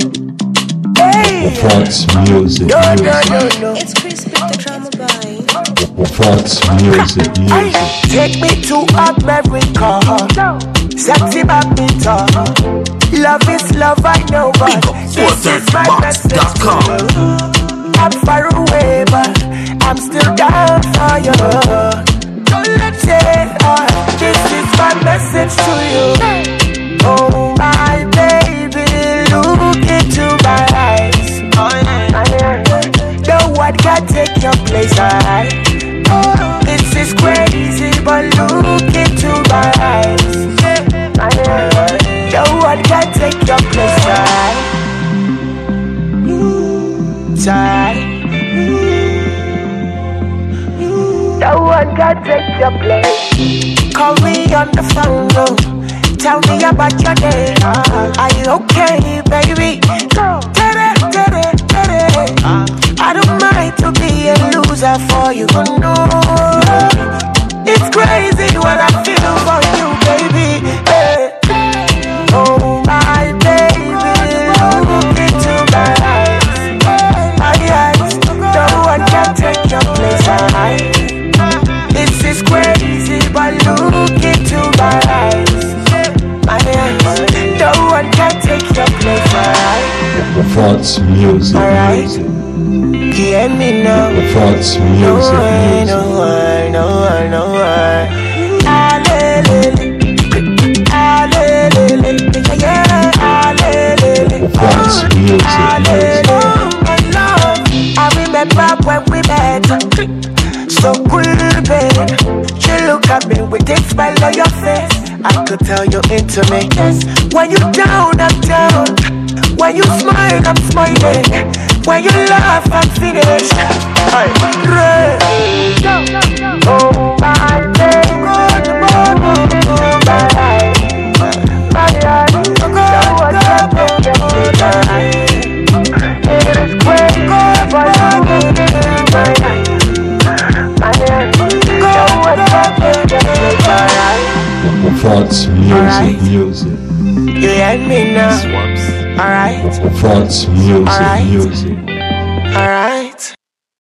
Fox Music. No. It's Chris with the drama boy. Fox Music. Take me to America. Sexy badminton. Love is love, I know, but this is my message to you. I'm far away, but I'm still down for you. Don't let it this is my message to you. Oh my baby, look into my eyes. No one can take your place. This is crazy, but look into my eyes. No one can take your place. No one can take your place. Call me on the phone, no. Tell me about your day. Are you okay, baby? I don't mind to be a loser for you, no. It's crazy what I feel for you, baby. Oh my baby, look into my eyes. My eyes, no one can take your place. This is crazy, but look into my eyes. My eyes, no one can take your place. Fox Music. Alright, hear me now. Fox Music. No one. Fox Music. I remember when we met. So cool, babe. You look at me with a smile on your face. I could tell you're into me. When you down, I'm down. When you smile, I'm smiling. When you laugh, I'm finished. Oh my baby, Fox Music. you hear me now? Alright. Fox Music. Alright.